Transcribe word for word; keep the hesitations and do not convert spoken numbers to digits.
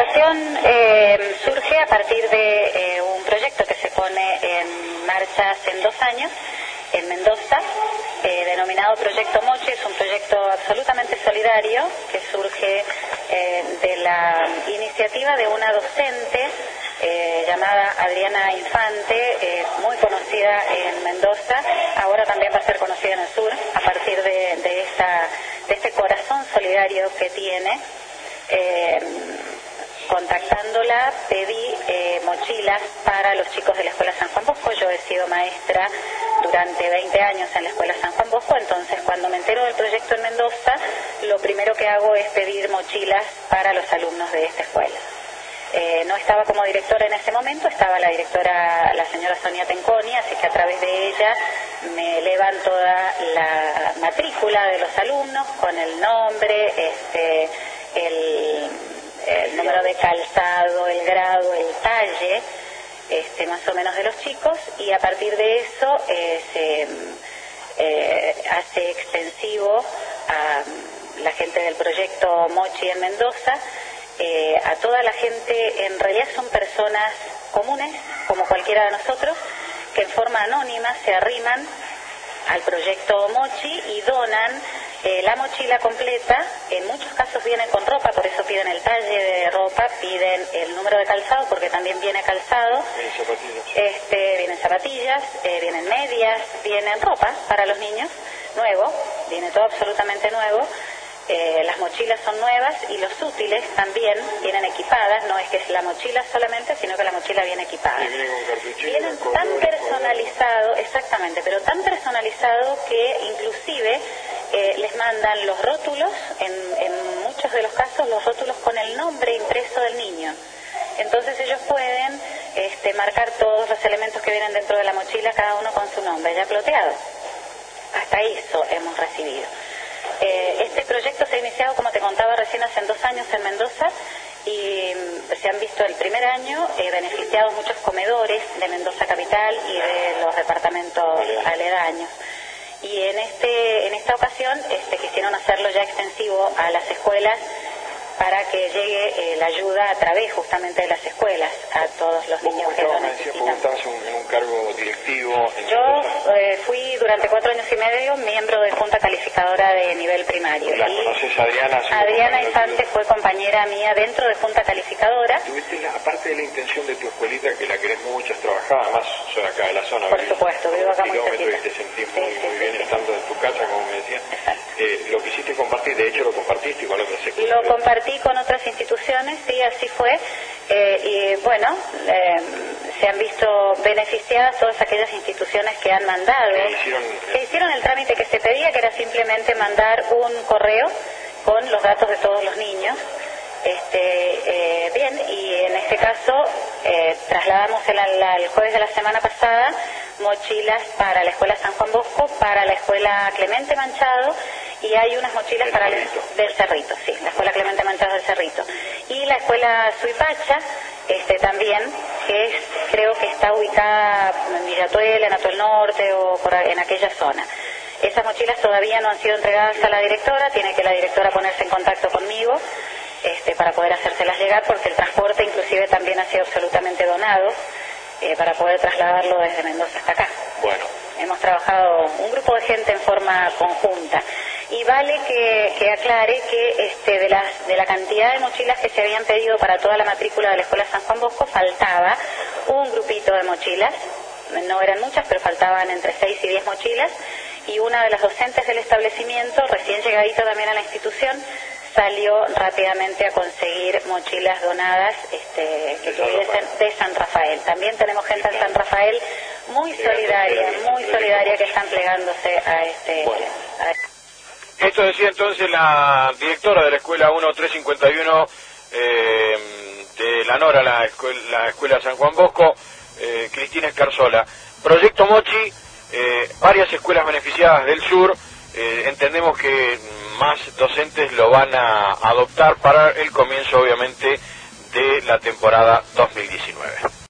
colaboración eh, surge a partir de eh, un proyecto que se pone en marcha hace dos años en Mendoza, eh, denominado Proyecto Mochi. Es un proyecto absolutamente solidario que surge eh, de la iniciativa de una docente eh, llamada Adriana Infante, eh, muy conocida en Mendoza, ahora también va a ser conocida en el sur, a partir de, de, esta, de este corazón solidario que tiene. Eh, contactándola pedí eh, mochilas para los chicos de la Escuela San Juan Bosco. Yo he sido maestra durante veinte años en la Escuela San Juan Bosco, entonces cuando me entero del proyecto en Mendoza, lo primero que hago es pedir mochilas para los alumnos de esta escuela. Eh, no estaba como directora en ese momento, estaba la directora, la señora Sonia Tenconi, así que a través de ella me elevan toda la matrícula de los alumnos con el nombre, este, el... el número de calzado, el grado, el talle, este, más o menos de los chicos, y a partir de eso eh, se eh, hace extensivo a la gente del proyecto Mochi en Mendoza, eh, a toda la gente. En realidad son personas comunes, como cualquiera de nosotros, que en forma anónima se arriman al proyecto Mochi y donan eh, la mochila completa. En muchos casos vienen con ropa, por eso piden el talle de ropa, piden el número de calzado, porque también viene calzado, vienen zapatillas, este, vienen, zapatillas eh, vienen medias, vienen ropa para los niños, nuevo, viene todo absolutamente nuevo. Eh, las mochilas son nuevas y los útiles también vienen equipadas, no es que es la mochila solamente, sino que la mochila viene equipada. y vienen con cartuchillos, Vienen con tan colores, personalizado, exactamente, pero tan personalizado que inclusive eh, les mandan los rótulos, en, en muchos de los casos los rótulos con el nombre impreso del niño. Entonces ellos pueden este, marcar todos los elementos que vienen dentro de la mochila, cada uno con su nombre, ya ploteado. Hasta eso hemos recibido. Eh, este proyecto se ha iniciado, como te contaba recién, hace dos años en Mendoza, y se han visto el primer año eh, beneficiados muchos comedores de Mendoza capital y de los departamentos aledaños. Y en este en esta ocasión este, quisieron hacerlo ya extensivo a las escuelas para que llegue eh, la ayuda a través justamente de las escuelas a todos los niños que lo necesitan. Vos estabas en, en un cargo directivo. En Yo eh, fui durante cuatro años y medio miembro de Junta Calificadora de nivel primario. ¿La y conoces, Adriana? Adriana Infante fue compañera mía dentro de Junta Calificadora. ¿Tuviste, la, aparte de la intención de tu escuelita, que la querés mucho, has trabajado, además soy acá de la zona? Por supuesto, vivo acá muy cerquita. Y te sentís Sí, muy, sí, muy sí, bien sí. estando en tu casa, como me decías. Eh, lo quisiste compartir, de hecho lo compartiste con otras escuelas. Lo compartí con otras instituciones, sí, así fue. Eh, y bueno, eh, se han visto beneficiadas todas aquellas instituciones que han mandado, Que hicieron, que hicieron el trámite que se pedía, que era simplemente mandar un correo con los datos de todos los niños. Este, eh, bien, y en este caso eh, trasladamos el, el jueves de la semana pasada mochilas para la Escuela San Juan Bosco, para la Escuela Clemente Manchado, y hay unas mochilas del para Cerrito. el, del Cerrito, sí, la Escuela Clemente Manchado del Cerrito, y la Escuela Suipacha, este también, que es, creo que está ubicada en Villatuel, en Atuel Norte o por, en aquella zona. Esas mochilas todavía no han sido entregadas a la directora, tiene que la directora ponerse en contacto conmigo este, para poder hacérselas llegar, porque el transporte inclusive también ha sido absolutamente donado eh, para poder trasladarlo desde Mendoza hasta acá. Bueno. Hemos trabajado un grupo de gente en forma conjunta. Y vale que, que aclare que este, de, las, de la cantidad de mochilas que se habían pedido para toda la matrícula de la Escuela San Juan Bosco, faltaba un grupito de mochilas, no eran muchas, pero faltaban entre seis y diez mochilas, y una de las docentes del establecimiento, recién llegadita también a la institución, salió rápidamente a conseguir mochilas donadas este, que tuviesen de San Rafael. También tenemos gente en San Rafael muy solidaria, muy solidaria, que están plegándose a este... A... Esto decía entonces la directora de la Escuela uno tres cincuenta y uno eh, de la Nora, la escuela, la escuela San Juan Bosco, eh, Cristina Escarzola. Proyecto Mochi, eh, varias escuelas beneficiadas del sur, eh, entendemos que más docentes lo van a adoptar para el comienzo, obviamente, de la temporada dos mil diecinueve.